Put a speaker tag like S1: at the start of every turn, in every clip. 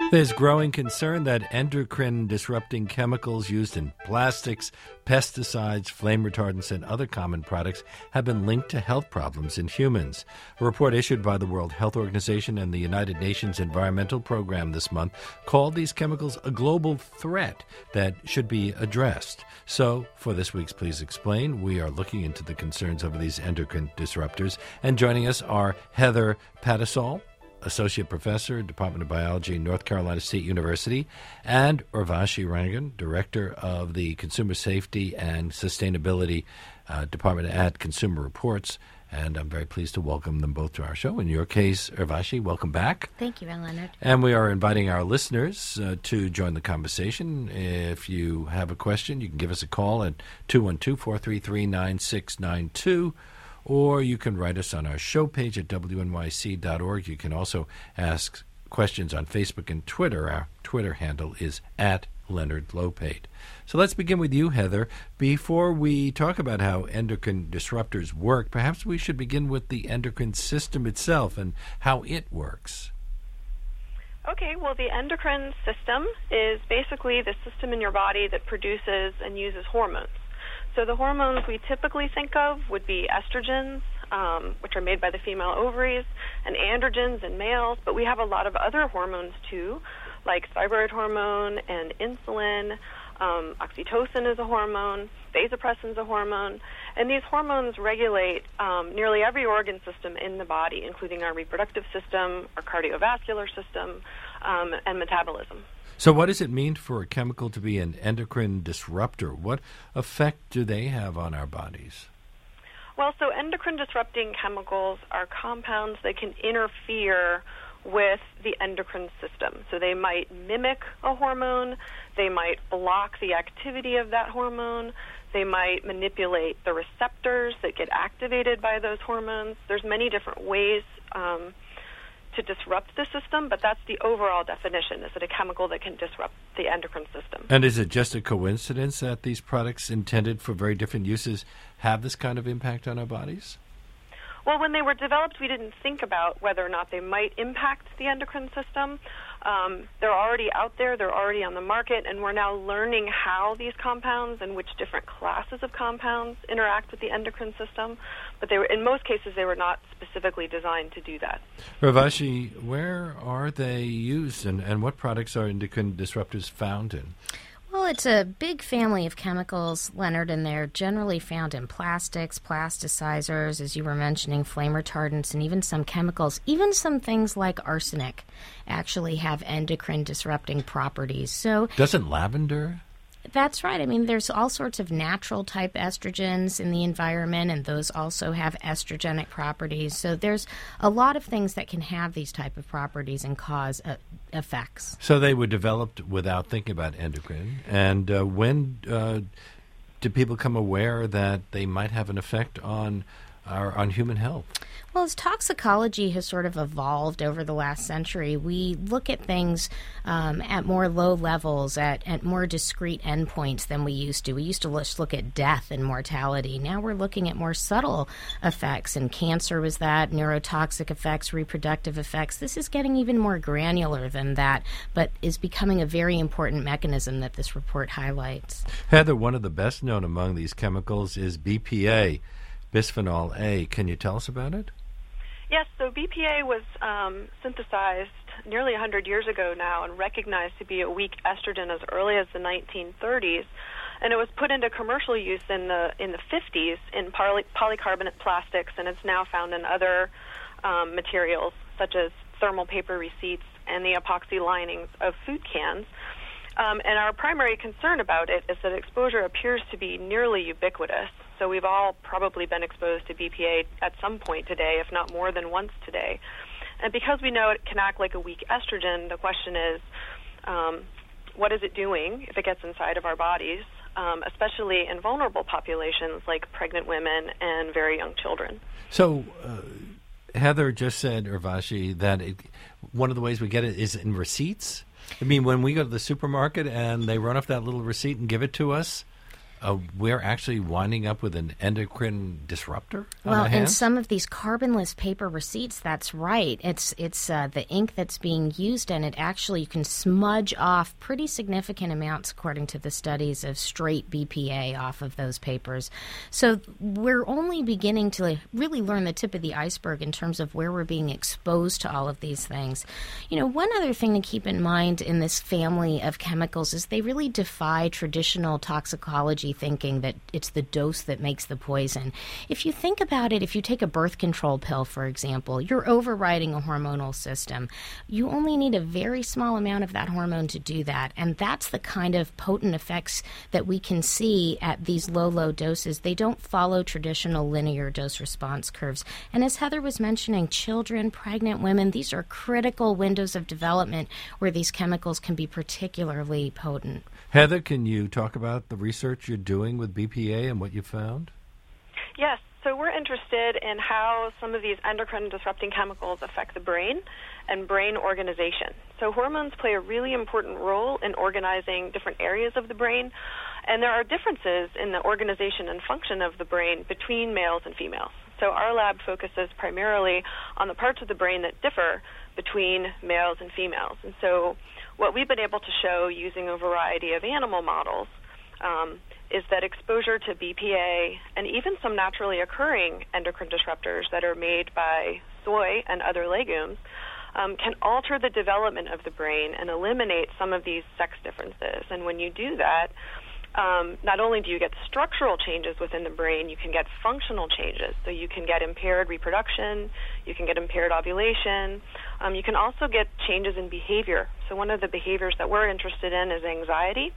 S1: There's growing concern that endocrine-disrupting chemicals used in plastics, pesticides, flame retardants, and other common products have been linked to health problems in humans. A report issued by the World Health Organization and the United Nations Environmental Program this month called these chemicals a global threat that should be addressed. So, for this week's Please Explain, we are looking into the concerns over these endocrine disruptors. And joining us are Heather Patisol, Associate Professor, Department of Biology, North Carolina State University, and Urvashi Rangan, Director of the Consumer Safety and Sustainability Department at Consumer Reports. And I'm very pleased to welcome them both to our show. In your case, Urvashi, welcome back.
S2: Thank you, Leonard.
S1: And we are inviting our listeners to join the conversation. If you have a question, you can give us a call at 212-433-9692. Or you can write us on our show page at wnyc.org. You can also ask questions on Facebook and Twitter. Our Twitter handle is @LeonardLopate. So let's begin with you, Heather. Before we talk about how endocrine disruptors work, perhaps we should begin with the endocrine system itself and how it works.
S3: Okay, well, the endocrine system is basically the system in your body that produces and uses hormones. So the hormones we typically think of would be estrogens, which are made by the female ovaries, and androgens in males, but we have a lot of other hormones too, like thyroid hormone and insulin. Oxytocin is a hormone, vasopressin is a hormone, and these hormones regulate nearly every organ system in the body, including our reproductive system, our cardiovascular system, and metabolism.
S1: So what does it mean for a chemical to be an endocrine disruptor? What effect do they have on our bodies?
S3: Well, so endocrine disrupting chemicals are compounds that can interfere with the endocrine system. So they might mimic a hormone, they might block the activity of that hormone, they might manipulate the receptors that get activated by those hormones. There's many different ways to disrupt the system, but that's the overall definition. Is it a chemical that can disrupt the endocrine system?
S1: And is it just a coincidence that these products intended for very different uses have this kind of impact on our bodies?
S3: Well, when they were developed, we didn't think about whether or not they might impact the endocrine system. They're already out there, they're already on the market, and we're now learning how these compounds and which different classes of compounds interact with the endocrine system. But they were, in most cases, they were not specifically designed to do that.
S1: Urvashi, where are they used, and what products are endocrine disruptors found in?
S2: Well, it's a big family of chemicals, Leonard, and they're generally found in plastics, plasticizers, as you were mentioning, flame retardants, and even some chemicals. Even some things like arsenic actually have endocrine disrupting properties. So
S1: doesn't lavender?
S2: That's right. I mean, there's all sorts of natural type estrogens in the environment, and those also have estrogenic properties. So there's a lot of things that can have these type of properties and cause effects.
S1: So they were developed without thinking about endocrine. And when do people become aware that they might have an effect on human health?
S2: Well, as toxicology has sort of evolved over the last century, we look at things at more low levels, at more discrete endpoints than we used to. We used to just look at death and mortality. Now we're looking at more subtle effects, and cancer was that, neurotoxic effects, reproductive effects. This is getting even more granular than that, but is becoming a very important mechanism that this report highlights.
S1: Heather, one of the best known among these chemicals is BPA, bisphenol A. Can you tell us about it?
S3: Yes, so BPA was synthesized nearly 100 years ago now and recognized to be a weak estrogen as early as the 1930s. And it was put into commercial use in the 50s in polycarbonate plastics, and it's now found in other materials such as thermal paper receipts and the epoxy linings of food cans. And our primary concern about it is that exposure appears to be nearly ubiquitous. So we've all probably been exposed to BPA at some point today, if not more than once today. And because we know it can act like a weak estrogen, the question is, what is it doing if it gets inside of our bodies, especially in vulnerable populations like pregnant women and very young children?
S1: So Heather just said, Urvashi, that one of the ways we get it is in receipts. I mean, when we go to the supermarket and they run off that little receipt and give it to us, we're actually winding up with an endocrine disruptor on
S2: Well,
S1: our
S2: in
S1: hands?
S2: some of these carbonless paper receipts, that's right. It's the ink that's being used, and it actually, you can smudge off pretty significant amounts, according to the studies, of straight BPA off of those papers. So we're only beginning to really learn the tip of the iceberg in terms of where we're being exposed to all of these things. One other thing to keep in mind in this family of chemicals is they really defy traditional toxicology thinking that it's the dose that makes the poison. If you think about it, if you take a birth control pill, for example, you're overriding a hormonal system. You only need a very small amount of that hormone to do that, and that's the kind of potent effects that we can see at these low doses. They don't follow traditional linear dose response curves. And as Heather was mentioning, children, pregnant women, these are critical windows of development where these chemicals can be particularly potent.
S1: Heather, can you talk about the research you're doing with BPA and what you found?
S3: Yes. So we're interested in how some of these endocrine-disrupting chemicals affect the brain and brain organization. So hormones play a really important role in organizing different areas of the brain, and there are differences in the organization and function of the brain between males and females. So our lab focuses primarily on the parts of the brain that differ between males and females. And so what we've been able to show using a variety of animal models is that exposure to BPA and even some naturally occurring endocrine disruptors that are made by soy and other legumes can alter the development of the brain and eliminate some of these sex differences. And when you do that, not only do you get structural changes within the brain, you can get functional changes. So you can get impaired reproduction, you can get impaired ovulation, you can also get changes in behavior. So one of the behaviors that we're interested in is anxiety.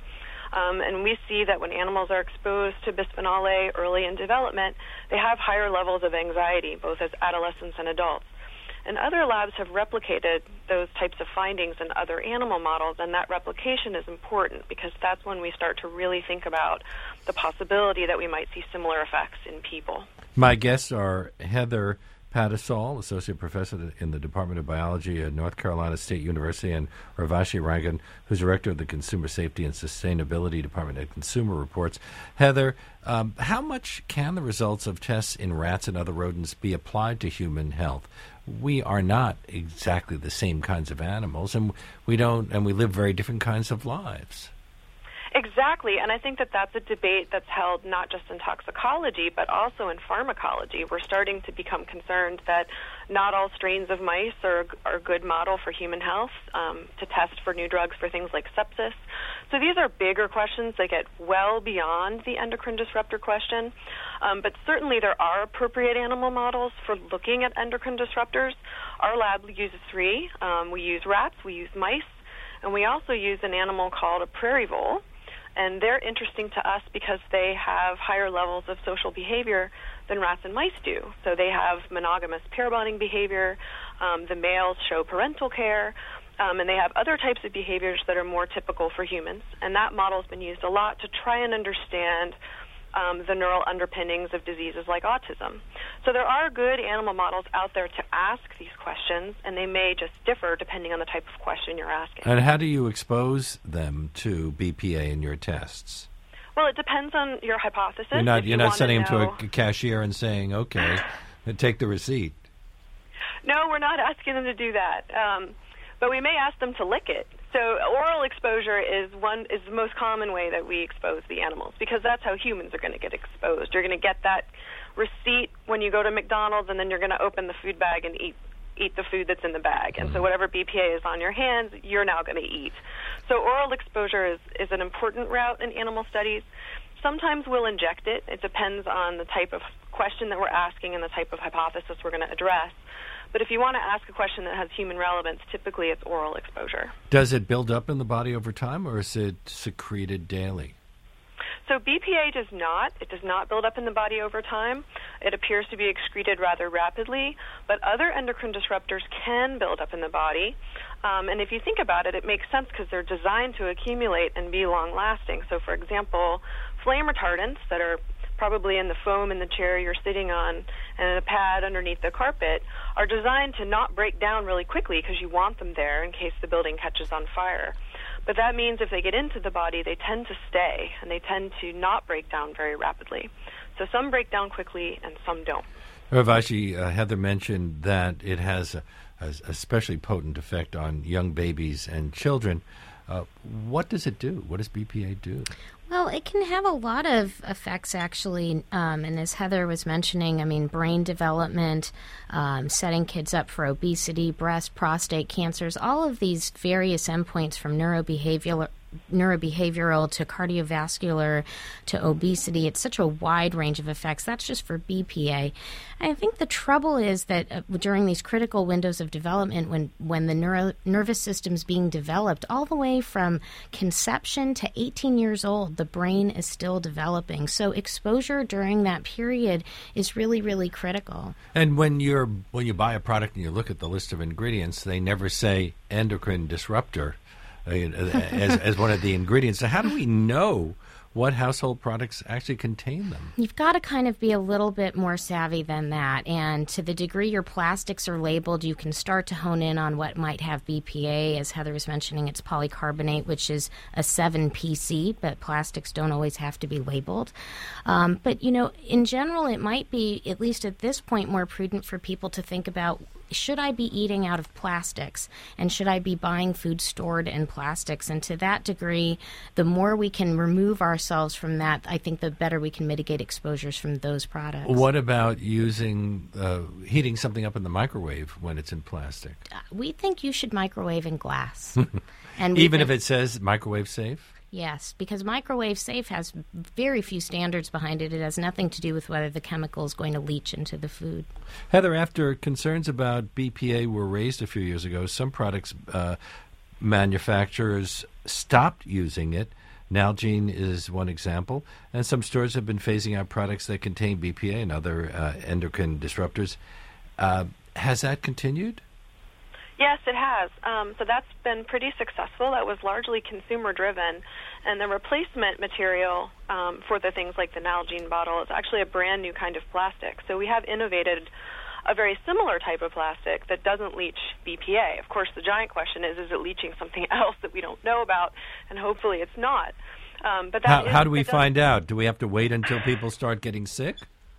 S3: And we see that when animals are exposed to bisphenol A early in development, they have higher levels of anxiety, both as adolescents and adults. And other labs have replicated those types of findings in other animal models, and that replication is important because that's when we start to really think about the possibility that we might see similar effects in people.
S1: My guests are Heather Patisol, Associate Professor in the Department of Biology at North Carolina State University, and Urvashi Rangan, who's Director of the Consumer Safety and Sustainability Department at Consumer Reports. Heather, how much can the results of tests in rats and other rodents be applied to human health? We are not exactly the same kinds of animals, and we live very different kinds of lives.
S3: Exactly, and I think that that's a debate that's held not just in toxicology, but also in pharmacology. We're starting to become concerned that not all strains of mice are a good model for human health to test for new drugs for things like sepsis. So these are bigger questions that get well beyond the endocrine disruptor question. But certainly there are appropriate animal models for looking at endocrine disruptors. Our lab uses three. We use rats, we use mice, and we also use an animal called a prairie vole. And they're interesting to us because they have higher levels of social behavior than rats and mice do. So they have monogamous pair bonding behavior. The males show parental care. And they have other types of behaviors that are more typical for humans. And that model's been used a lot to try and understand the neural underpinnings of diseases like autism. So there are good animal models out there to ask these questions, and they may just differ depending on the type of question you're asking.
S1: And how do you expose them to BPA in your tests?
S3: Well, it depends on your hypothesis.
S1: You're not sending them to a cashier and saying, okay, take the receipt.
S3: No, we're not asking them to do that. But we may ask them to lick it. So oral exposure is the most common way that we expose the animals, because that's how humans are going to get exposed. You're going to get that receipt when you go to McDonald's, and then you're going to open the food bag and eat the food that's in the bag. And so whatever BPA is on your hands, you're now going to eat. So oral exposure is an important route in animal studies. Sometimes we'll inject it. It depends on the type of question that we're asking and the type of hypothesis we're going to address. But if you want to ask a question that has human relevance, typically it's oral exposure.
S1: Does it build up in the body over time, or is it secreted daily?
S3: So BPA does not. It does not build up in the body over time. It appears to be excreted rather rapidly, but other endocrine disruptors can build up in the body. And if you think about it, it makes sense because they're designed to accumulate and be long-lasting. So, for example, flame retardants that are probably in the foam in the chair you're sitting on and in a pad underneath the carpet are designed to not break down really quickly because you want them there in case the building catches on fire. But that means if they get into the body, they tend to stay, and they tend to not break down very rapidly. So some break down quickly, and some don't.
S1: Urvashi, Heather mentioned that it has a especially potent effect on young babies and children. What does it do? What does BPA do?
S2: Well, it can have a lot of effects, actually. And as Heather was mentioning, I mean, brain development, setting kids up for obesity, breast, prostate cancers, all of these various endpoints from neurobehavioral to cardiovascular to obesity. It's such a wide range of effects. That's just for BPA. I think the trouble is that during these critical windows of development, when the nervous system's being developed, all the way from conception to 18 years old, the brain is still developing. So exposure during that period is really, really critical.
S1: And when you buy a product and you look at the list of ingredients, they never say endocrine disruptor as one of the ingredients. So how do we know what household products actually contain them? You've
S2: got to kind of be a little bit more savvy than that. And to the degree your plastics are labeled, you can start to hone in on what might have BPA. As Heather was mentioning, it's polycarbonate, which is a 7PC, but plastics don't always have to be labeled. But, in general, it might be, at least at this point, more prudent for people to think about, should I be eating out of plastics, and should I be buying food stored in plastics? And to that degree, the more we can remove ourselves from that, I think the better we can mitigate exposures from those products.
S1: What about heating something up in the microwave when it's in plastic?
S2: We think you should microwave in glass. And
S1: even if it says microwave safe?
S2: Yes, because microwave safe has very few standards behind it. It has nothing to do with whether the chemical is going to leach into the food.
S1: Heather, after concerns about BPA were raised a few years ago, some products manufacturers stopped using it. Nalgene is one example, and some stores have been phasing out products that contain BPA and other endocrine disruptors. Has that continued?
S3: Yes, it has. So that's been pretty successful. That was largely consumer-driven. And the replacement material for the things like the Nalgene bottle is actually a brand new kind of plastic. So we have innovated a very similar type of plastic that doesn't leach BPA. Of course, the giant question is it leaching something else that we don't know about? And hopefully it's not. But
S1: how do we find out? Do we have to wait until people start getting sick?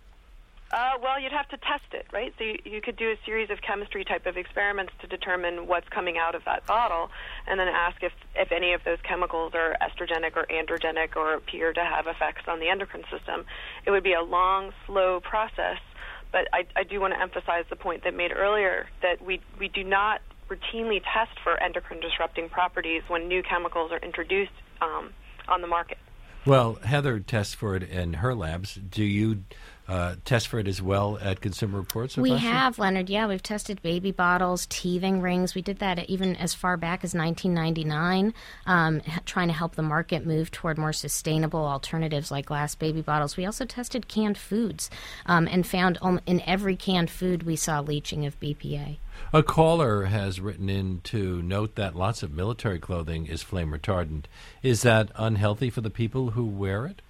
S3: Well, you'd have to test it, right? So you could do a series of chemistry type of experiments to determine what's coming out of that bottle, and then ask if any of those chemicals are estrogenic or androgenic or appear to have effects on the endocrine system. It would be a long, slow process, but I do want to emphasize the point that made earlier that we do not routinely test for endocrine disrupting properties when new chemicals are introduced on the market.
S1: Well, Heather tests for it in her labs. Do you test for it as well at Consumer Reports?
S2: We have, Leonard. Yeah, we've tested baby bottles, teething rings. We did that even as far back as 1999, trying to help the market move toward more sustainable alternatives like glass baby bottles. We also tested canned foods and found in every canned food we saw leaching of BPA.
S1: A caller has written in to note that lots of military clothing is flame retardant. Is that unhealthy for the people who wear it?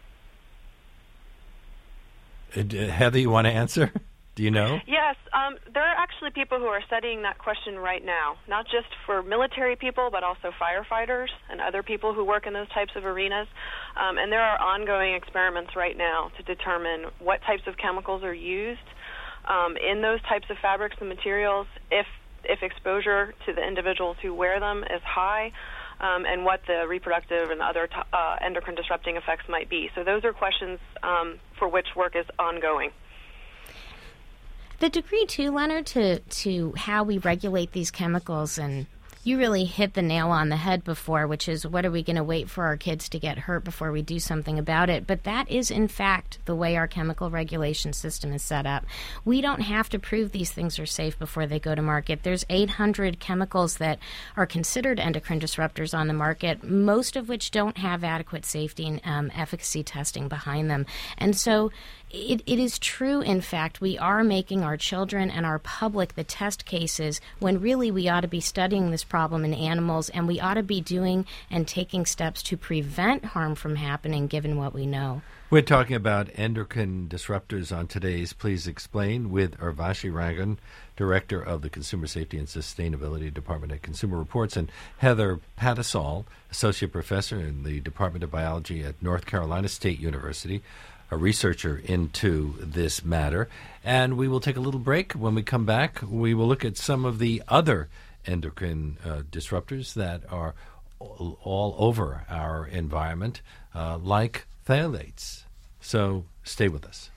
S1: Heather, you want to answer? Do you know?
S3: Yes. There are actually people who are studying that question right now, not just for military people, but also firefighters and other people who work in those types of arenas. And there are ongoing experiments right now to determine what types of chemicals are used in those types of fabrics and materials, if exposure to the individuals who wear them is high, and what the reproductive and other endocrine disrupting effects might be. So those are questions for which work is ongoing.
S2: The degree, too, Leonard, to how we regulate these chemicals, and you really hit the nail on the head before, which is what are we going to wait for our kids to get hurt before we do something about it? But that is, in fact, the way our chemical regulation system is set up. We don't have to prove these things are safe before they go to market. There's 800 chemicals that are considered endocrine disruptors on the market, most of which don't have adequate safety and efficacy testing behind them. And so it is true, in fact, we are making our children and our public the test cases when really we ought to be studying this problem in animals, and we ought to be doing and taking steps to prevent harm from happening given what we know.
S1: We're talking about endocrine disruptors on today's Please Explain with Urvashi Rangan, Director of the Consumer Safety and Sustainability Department at Consumer Reports, and Heather Patisol, Associate Professor in the Department of Biology at North Carolina State University, a researcher into this matter. And we will take a little break. When we come back, we will look at some of the other endocrine disruptors that are all over our environment, like phthalates. So stay with us.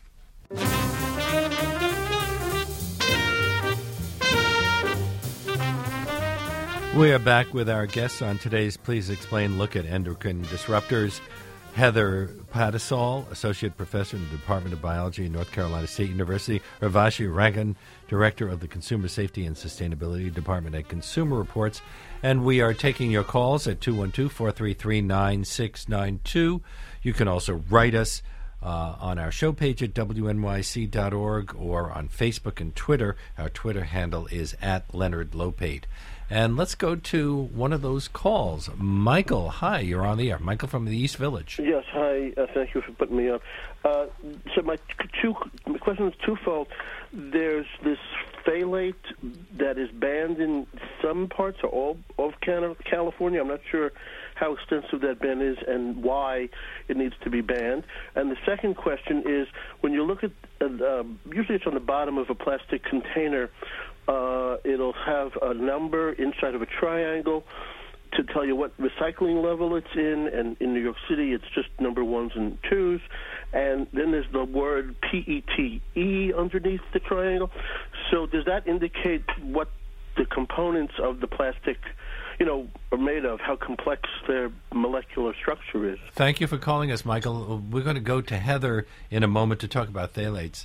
S1: We are back with our guests on today's Please Explain look at endocrine disruptors. Heather Patisol, Associate Professor in the Department of Biology at North Carolina State University. Urvashi Rangan, Director of the Consumer Safety and Sustainability Department at Consumer Reports. And we are taking your calls at 212-433-9692. You can also write us on our show page at wnyc.org or on Facebook and Twitter. Our Twitter handle is @LeonardLopate. And let's go to one of those calls. Michael, hi, you're on the air. Michael from the East Village.
S4: Yes, hi. Thank you for putting me on. So my question is twofold. There's this phthalate that is banned in some parts or all of California. I'm not sure how extensive that ban is and why it needs to be banned. And the second question is, when you look at, usually it's on the bottom of a plastic container, it'll have a number inside of a triangle to tell you what recycling level it's in, and in New York City it's just number 1s and 2s, and then there's the word PETE underneath the triangle. So does that indicate what the components of the plastic, are made of, how complex their molecular structure is?
S1: Thank you for calling us, Michael. We're going to go to Heather in a moment to talk about phthalates.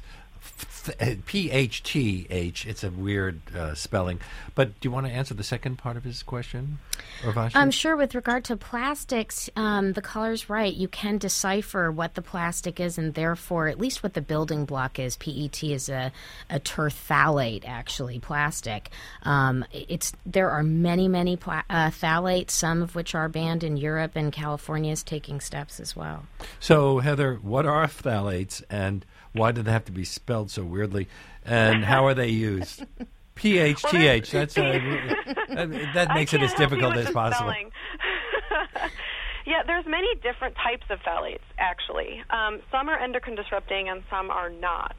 S1: PHTH. It's a weird spelling. But do you want to answer the second part of his question, Urvashi?
S2: Sure. With regard to plastics, the caller's right. You can decipher what the plastic is, and therefore, at least what the building block is. PET is a terphthalate, actually, plastic. There are many phthalates, some of which are banned in Europe, and California is taking steps as well.
S1: So, Heather, what are phthalates, and why do they have to be spelled so weirdly? And how are they used? PHTH. That makes it as difficult as possible.
S3: Yeah, there's many different types of phthalates, actually. Some are endocrine disrupting and some are not.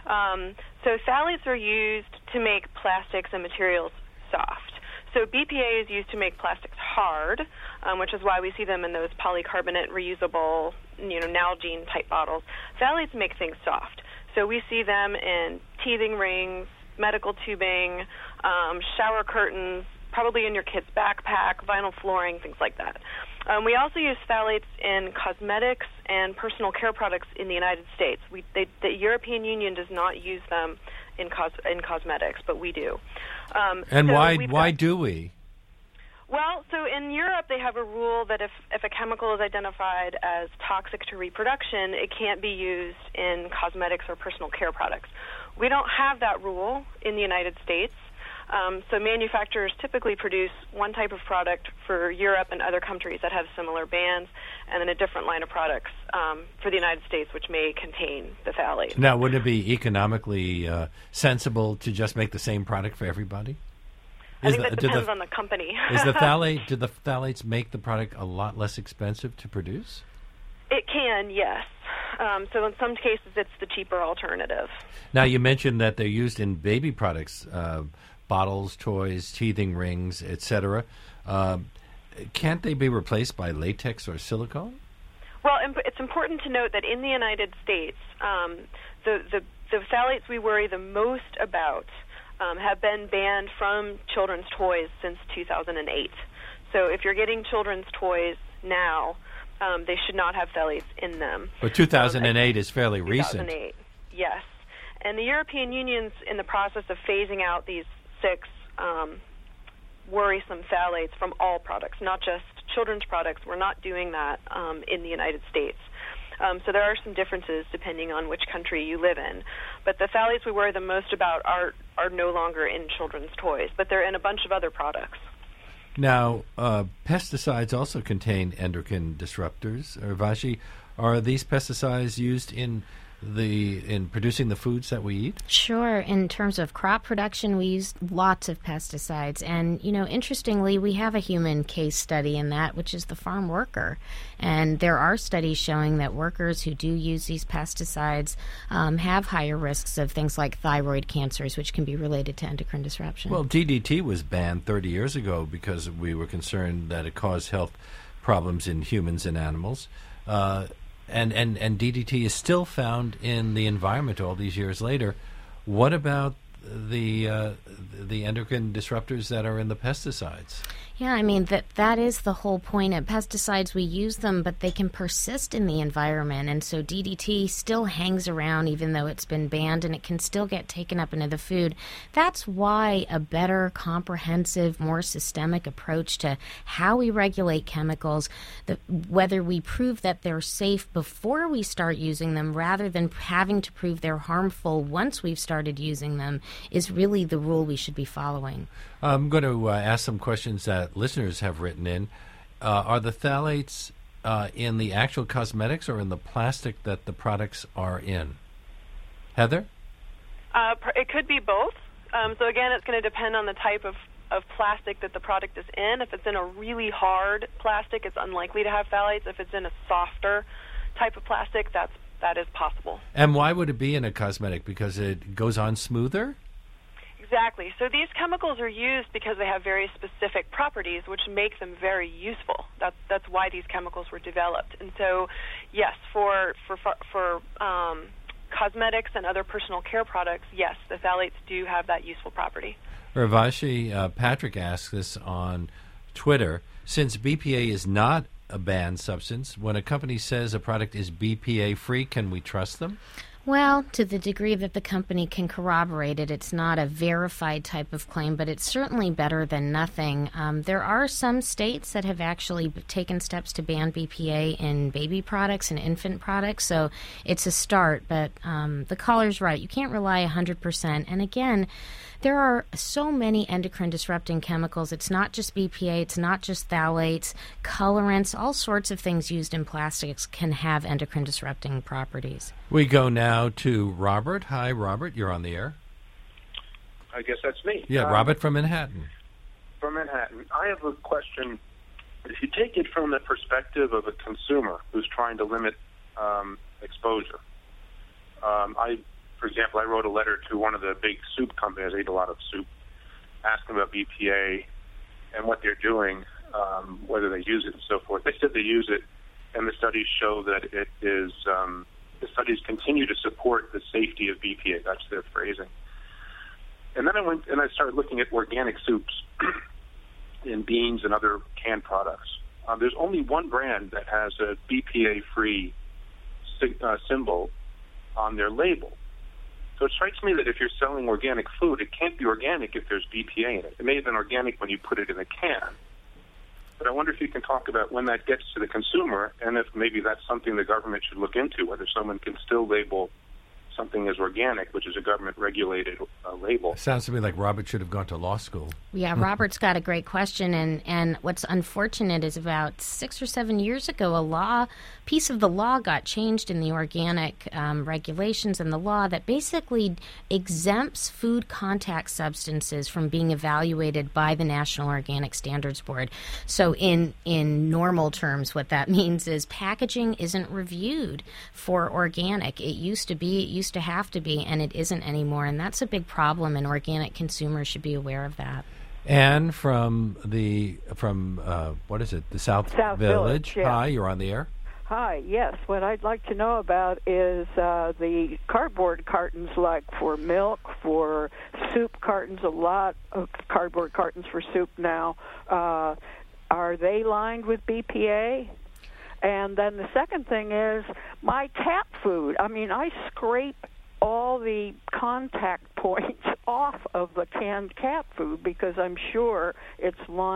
S3: So phthalates are used to make plastics and materials soft. So BPA is used to make plastics hard, which is why we see them in those polycarbonate, reusable, Nalgene type bottles. Phthalates make things soft. So we see them in teething rings, medical tubing, shower curtains, probably in your kid's backpack, vinyl flooring, things like that. We also use phthalates in cosmetics and personal care products in the United States. The European Union does not use them in cosmetics, but we do.
S1: And why do we?
S3: Well, so in Europe they have a rule that if a chemical is identified as toxic to reproduction, it can't be used in cosmetics or personal care products. We don't have that rule in the United States. So manufacturers typically produce one type of product for Europe and other countries that have similar bans, and then a different line of products for the United States, which may contain the phthalates.
S1: Now, wouldn't it be economically sensible to just make the same product for everybody?
S3: I think that depends on the company.
S1: Do the phthalates make the product a lot less expensive to produce?
S3: It can, yes. So in some cases, it's the cheaper alternative.
S1: Now, you mentioned that they're used in baby products, bottles, toys, teething rings, etc. Can't they be replaced by latex or silicone?
S3: Well, it's important to note that in the United States, the phthalates we worry the most about have been banned from children's toys since 2008. So if you're getting children's toys now, they should not have phthalates in them.
S1: But 2008 is fairly recent.
S3: 2008, yes. And the European Union's in the process of phasing out these 6 worrisome phthalates from all products, not just children's products. We're not doing that in the United States. So there are some differences depending on which country you live in. But the phthalates we worry the most about are no longer in children's toys, but they're in a bunch of other products.
S1: Now, pesticides also contain endocrine disruptors. Urvashi, are these pesticides used in in producing the foods that we eat?
S2: Sure. In terms of crop production, we use lots of pesticides. And, interestingly, we have a human case study in that, which is the farm worker. And there are studies showing that workers who do use these pesticides have higher risks of things like thyroid cancers, which can be related to endocrine disruption.
S1: Well, DDT was banned 30 years ago because we were concerned that it caused health problems in humans and animals. And DDT is still found in the environment all these years later. What about the endocrine disruptors that are in the pesticides?
S2: Yeah, I mean, that is the whole point of pesticides. We use them, but they can persist in the environment. And so DDT still hangs around even though it's been banned, and it can still get taken up into the food. That's why a better, comprehensive, more systemic approach to how we regulate chemicals, whether we prove that they're safe before we start using them rather than having to prove they're harmful once we've started using them, is really the rule we should be following.
S1: I'm going to ask some questions that listeners have written in. Are the phthalates in the actual cosmetics or in the plastic that the products are in? Heather?
S3: It could be both. So again, it's going to depend on the type of plastic that the product is in. If it's in a really hard plastic, it's unlikely to have phthalates. If it's in a softer type of plastic, that is possible.
S1: And why would it be in a cosmetic? Because it goes on smoother?
S3: Exactly. So these chemicals are used because they have very specific properties which make them very useful. That's why these chemicals were developed. And so, yes, for cosmetics and other personal care products, yes, the phthalates do have that useful property.
S1: Urvashi, Patrick asks this on Twitter. Since BPA is not a banned substance, when a company says a product is BPA-free, can we trust them?
S2: Well, to the degree that the company can corroborate it, it's not a verified type of claim, but it's certainly better than nothing. There are some states that have actually taken steps to ban BPA in baby products and infant products, so it's a start, but the caller's right. You can't rely 100%. And again, there are so many endocrine-disrupting chemicals. It's not just BPA. It's not just phthalates. Colorants, all sorts of things used in plastics can have endocrine-disrupting properties.
S1: We go now to Robert. Hi, Robert. You're on the air.
S5: I guess that's me.
S1: Yeah, Robert from Manhattan.
S5: From Manhattan. I have a question. If you take it from the perspective of a consumer who's trying to limit exposure, for example, I wrote a letter to one of the big soup companies. I eat a lot of soup, asking about BPA and what they're doing, whether they use it and so forth. They said they use it, and the studies show that it is, the studies continue to support the safety of BPA. That's their phrasing. And then I went and I started looking at organic soups and beans and other canned products. There's only one brand that has a BPA-free symbol on their label. So it strikes me that if you're selling organic food, it can't be organic if there's BPA in it. It may have been organic when you put it in a can. But I wonder if you can talk about when that gets to the consumer and if maybe that's something the government should look into, whether someone can still label something as organic, which is a government-regulated label.
S1: Sounds to me like Robert should have gone to law school.
S2: Yeah, Robert's got a great question, and what's unfortunate is about 6 or 7 years ago, a piece of the law got changed in the organic regulations and the law that basically exempts food contact substances from being evaluated by the National Organic Standards Board. So in normal terms, what that means is packaging isn't reviewed for organic. It used to have to be, and it isn't anymore, and that's a big problem, and organic consumers should be aware of that.
S1: Anne from what is it, the South Village.
S6: Yeah.
S1: Hi, you're on the air.
S6: Hi, yes. What I'd like to know about is the cardboard cartons, like for milk, for soup cartons, a lot of cardboard cartons for soup now. Are they lined with BPA? And then the second thing is my cat food. I mean, I scrape all the contact points off of the canned cat food because I'm sure the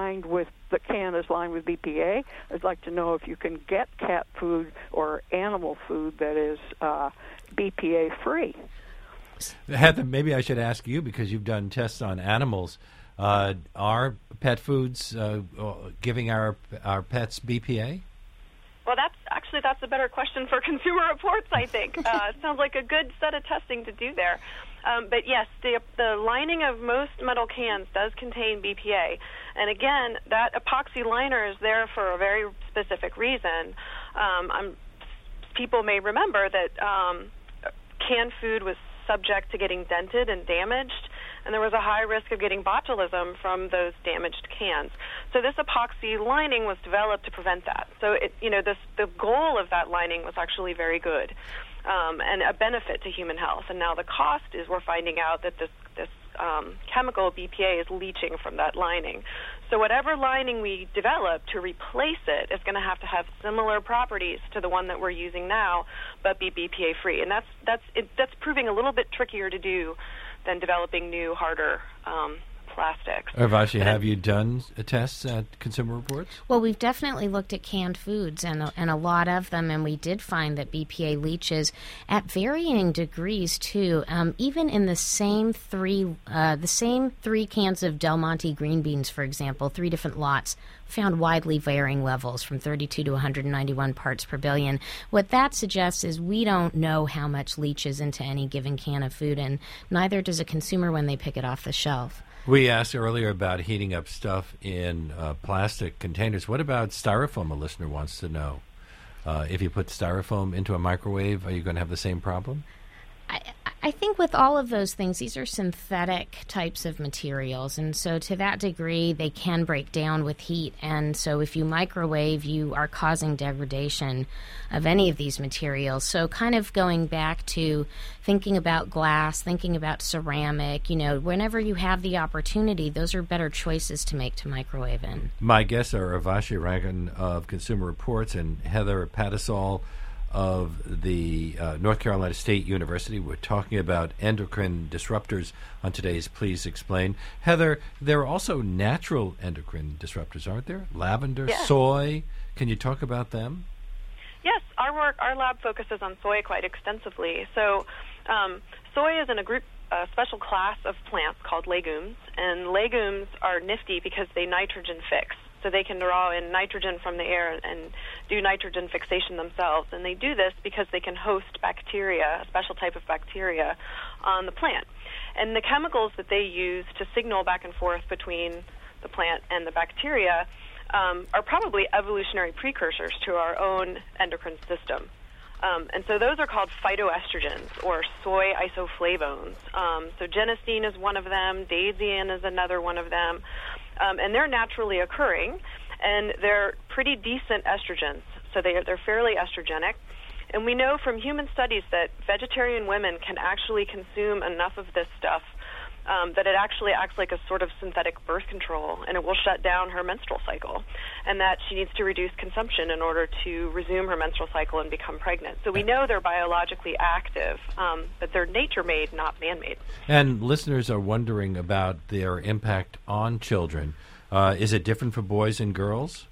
S6: can is lined with BPA. I'd like to know if you can get cat food or animal food that is BPA-free.
S1: Heather, maybe I should ask you, because you've done tests on animals. Are pet foods giving our pets BPA?
S3: Well, that's actually actually, that's a better question for Consumer Reports, I think. It sounds like a good set of testing to do there. But yes, the lining of most metal cans does contain BPA. And again, that epoxy liner is there for a very specific reason. People may remember that canned food was subject to getting dented and damaged, and there was a high risk of getting botulism from those damaged cans. So this epoxy lining was developed to prevent that. So the goal of that lining was actually very good, and a benefit to human health. And now the cost is we're finding out that this chemical BPA is leaching from that lining. So whatever lining we develop to replace it is going to have similar properties to the one that we're using now, but be BPA free. And that's proving a little bit trickier to do than developing new, harder plastics.
S1: Urvashi, have you done tests at Consumer Reports?
S2: Well, we've definitely looked at canned foods and a lot of them, and we did find that BPA leaches at varying degrees too. Even in the same three cans of Del Monte green beans, for example, 3 different lots found widely varying levels from 32 to 191 parts per billion. What that suggests is we don't know how much leaches into any given can of food, and neither does a consumer when they pick it off the shelf.
S1: We asked earlier about heating up stuff in plastic containers. What about styrofoam? A listener wants to know. If you put styrofoam into a microwave, are you going to have the same problem?
S2: I think with all of those things, these are synthetic types of materials, and so to that degree, they can break down with heat. And so if you microwave, you are causing degradation of any of these materials. So kind of going back to thinking about glass, thinking about ceramic, whenever you have the opportunity, those are better choices to make to microwave in.
S1: My guests are Urvashi Rangan of Consumer Reports and Heather Pattisall of the North Carolina State University. We're talking about endocrine disruptors on today's Please Explain. Heather, there are also natural endocrine disruptors, aren't there? Lavender,
S3: yes.
S1: Soy. Can you talk about them?
S3: Yes, our lab focuses on soy quite extensively. So soy is in a special class of plants called legumes, and legumes are nifty because they nitrogen fix. So they can draw in nitrogen from the air and do nitrogen fixation themselves. And they do this because they can host bacteria, a special type of bacteria, on the plant. And the chemicals that they use to signal back and forth between the plant and the bacteria are probably evolutionary precursors to our own endocrine system. And so those are called phytoestrogens, or soy isoflavones. So genistein is one of them, daidzein is another one of them. And they're naturally occurring, and they're pretty decent estrogens, so they're fairly estrogenic. And we know from human studies that vegetarian women can actually consume enough of this stuff that it actually acts like a sort of synthetic birth control, and it will shut down her menstrual cycle, and that she needs to reduce consumption in order to resume her menstrual cycle and become pregnant. So we know they're biologically active, but they're nature-made, not man-made.
S1: And listeners are wondering about their impact on children. Is it different for boys and girls?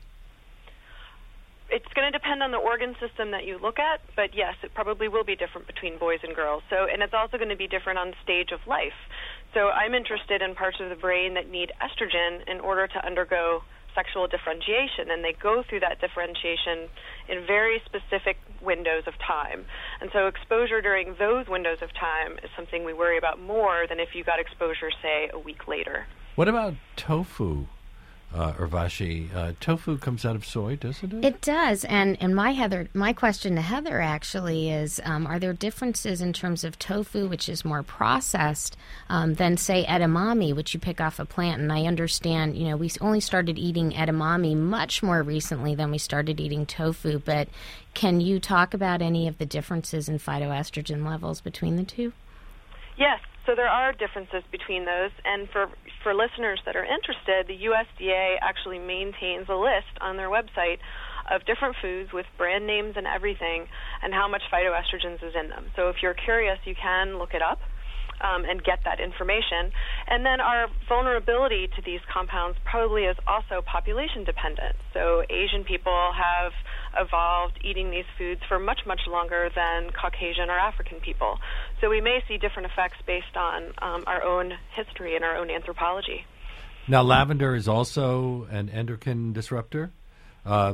S3: It's going to depend on the organ system that you look at, but yes, it probably will be different between boys and girls. So, and it's also going to be different on the stage of life. So I'm interested in parts of the brain that need estrogen in order to undergo sexual differentiation, and they go through that differentiation in very specific windows of time. And so exposure during those windows of time is something we worry about more than if you got exposure, say, a week later.
S1: What about tofu? Urvashi, tofu comes out of soy, doesn't it?
S2: It does, and my question to Heather actually is: are there differences in terms of tofu, which is more processed, than say edamame, which you pick off a plant? And I understand, we only started eating edamame much more recently than we started eating tofu. But can you talk about any of the differences in phytoestrogen levels between the two?
S3: Yes. So there are differences between those, and for listeners that are interested, the USDA actually maintains a list on their website of different foods with brand names and everything and how much phytoestrogens is in them. So if you're curious, you can look it up and get that information. And then our vulnerability to these compounds probably is also population dependent. So Asian people have evolved eating these foods for much, much longer than Caucasian or African people. So we may see different effects based on our own history and our own anthropology.
S1: Now, lavender is also an endocrine disruptor?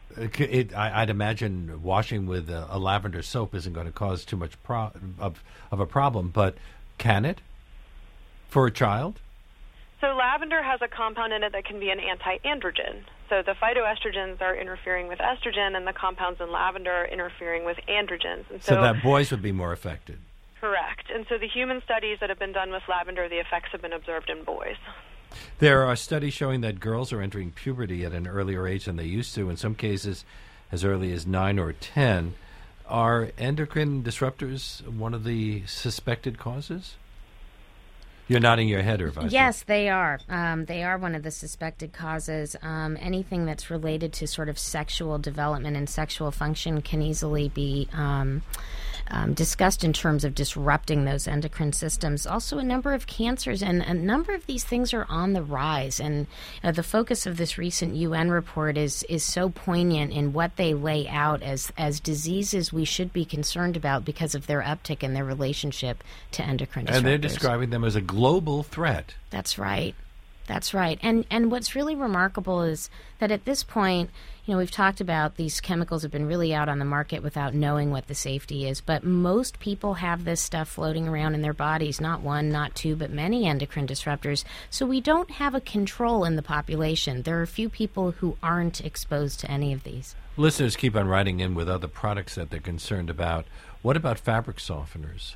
S1: I'd imagine washing with a lavender soap isn't going to cause too much of a problem, but can it for a child?
S3: So lavender has a compound in it that can be an anti-androgen. So the phytoestrogens are interfering with estrogen, and the compounds in lavender are interfering with androgens. And
S1: so that boys would be more affected.
S3: Correct. And so the human studies that have been done with lavender, the effects have been observed in boys.
S1: There are studies showing that girls are entering puberty at an earlier age than they used to, in some cases as early as 9 or 10. Are endocrine disruptors one of the suspected causes? You're nodding your head, Urvashi.
S2: Yes, they are. They are one of the suspected causes. Anything that's related to sort of sexual development and sexual function can easily be discussed in terms of disrupting those endocrine systems. Also, a number of cancers, and a number of these things are on the rise. And the focus of this recent UN report is so poignant in what they lay out as diseases we should be concerned about because of their uptick and their relationship to endocrine disruptors.
S1: And they're describing them as a global threat.
S2: That's right. That's right. And what's really remarkable is that at this point, we've talked about these chemicals have been really out on the market without knowing what the safety is. But most people have this stuff floating around in their bodies, not one, not two, but many endocrine disruptors. So we don't have a control in the population. There are a few people who aren't exposed to any of these.
S1: Listeners keep on writing in with other products that they're concerned about. What about fabric softeners?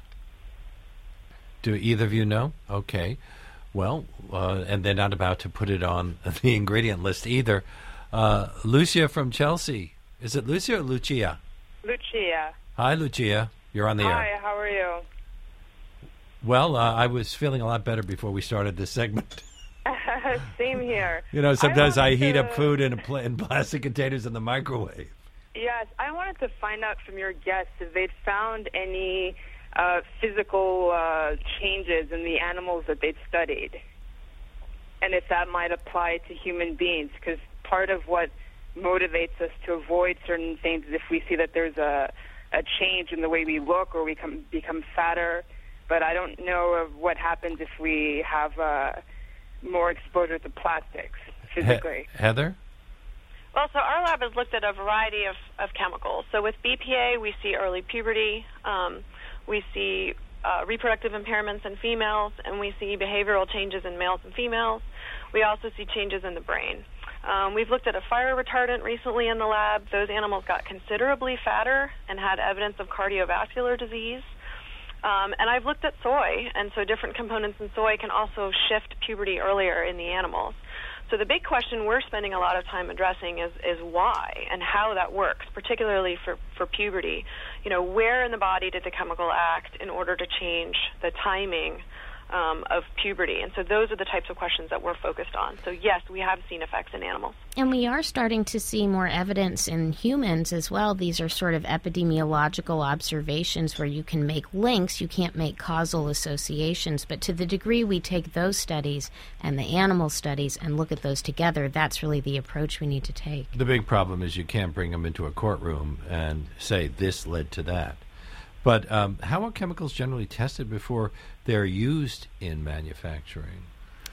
S1: Do either of you know? Okay. Well, and they're not about to put it on the ingredient list either. Lucia from Chelsea. Is it Lucia or Lucia?
S7: Lucia.
S1: Hi, Lucia. You're on the air.
S7: Hi, how are you?
S1: Well, I was feeling a lot better before we started this segment.
S7: Same here.
S1: Sometimes I heat up food in plastic containers in the microwave.
S7: Yes, I wanted to find out from your guests if they'd found any physical changes in the animals that they'd studied, and if that might apply to human beings, because part of what motivates us to avoid certain things is if we see that there's a change in the way we look or we become fatter, but I don't know of what happens if we have more exposure to plastics physically.
S1: Heather?
S3: Well, so our lab has looked at a variety of chemicals. So with BPA, we see early puberty, we see reproductive impairments in females, and we see behavioral changes in males and females. We also see changes in the brain. We've looked at a fire retardant recently in the lab. Those animals got considerably fatter and had evidence of cardiovascular disease. And I've looked at soy, and so different components in soy can also shift puberty earlier in the animals. So the big question we're spending a lot of time addressing is why and how that works, particularly for puberty. Where in the body did the chemical act in order to change the timing of puberty? And so those are the types of questions that we're focused on. So yes, we have seen effects in animals.
S2: And we are starting to see more evidence in humans as well. These are sort of epidemiological observations where you can make links. You can't make causal associations. But to the degree we take those studies and the animal studies and look at those together, that's really the approach we need to take.
S1: The big problem is you can't bring them into a courtroom and say this led to that. But how are chemicals generally tested before they're used in manufacturing?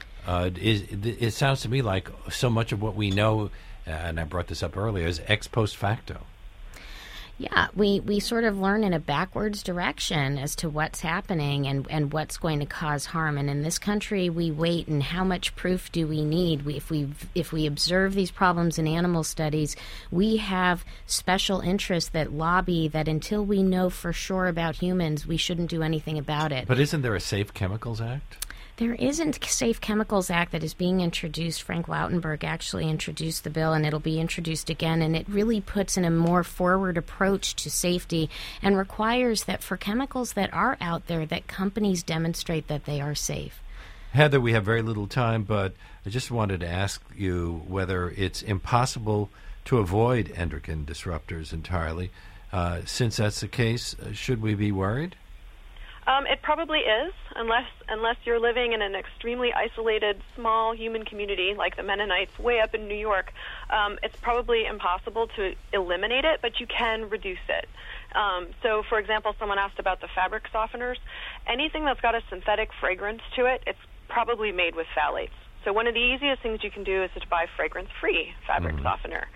S1: It sounds to me like so much of what we know, and I brought this up earlier, is ex post facto.
S2: Yeah, we sort of learn in a backwards direction as to what's happening and what's going to cause harm. And in this country, we wait, and how much proof do we need? If we observe these problems in animal studies, we have special interests that lobby that until we know for sure about humans, we shouldn't do anything about it.
S1: But isn't there a Safe Chemicals Act?
S2: There isn't a Safe Chemicals Act that is being introduced. Frank Lautenberg actually introduced the bill, and it'll be introduced again, and it really puts in a more forward approach to safety and requires that for chemicals that are out there, that companies demonstrate that they are safe.
S1: Heather, we have very little time, but I just wanted to ask you whether it's impossible to avoid endocrine disruptors entirely. Since that's the case, should we be worried?
S3: It probably is, unless you're living in an extremely isolated, small human community like the Mennonites way up in New York. It's probably impossible to eliminate it, but you can reduce it. So, for example, someone asked about the fabric softeners. Anything that's got a synthetic fragrance to it, it's probably made with phthalates. So one of the easiest things you can do is to buy fragrance-free fabric softener.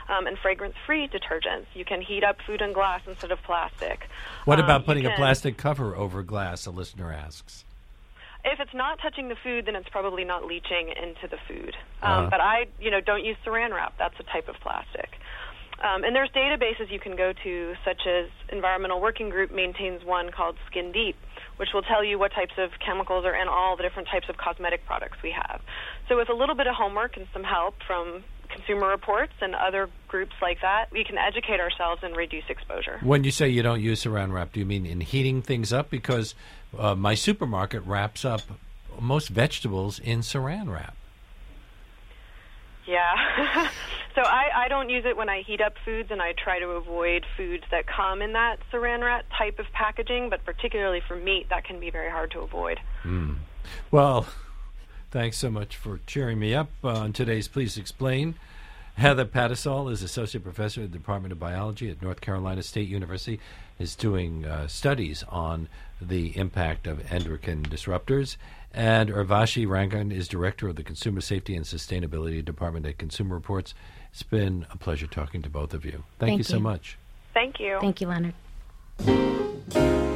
S3: and fragrance-free detergents. You can heat up food and glass instead of plastic.
S1: What about putting a plastic cover over glass, a listener asks?
S3: If it's not touching the food, then it's probably not leaching into the food. But I, don't use Saran wrap. That's a type of plastic. And there's databases you can go to, such as Environmental Working Group maintains one called Skin Deep, which will tell you what types of chemicals are in all the different types of cosmetic products we have. So with a little bit of homework and some help from Consumer Reports and other groups like that, we can educate ourselves and reduce exposure.
S1: When you say you don't use Saran wrap, do you mean in heating things up? Because my supermarket wraps up most vegetables in Saran wrap.
S3: Yeah. So I don't use it when I heat up foods, and I try to avoid foods that come in that Saran wrap type of packaging, but particularly for meat, that can be very hard to avoid.
S1: Well, thanks so much for cheering me up on today's Please Explain. Heather Patisol is Associate Professor at the Department of Biology at North Carolina State University, is doing studies on the impact of endocrine disruptors. And Urvashi Rangan is Director of the Consumer Safety and Sustainability Department at Consumer Reports. It's been a pleasure talking to both of you. Thank you so much.
S3: Thank you.
S2: Thank you, Leonard.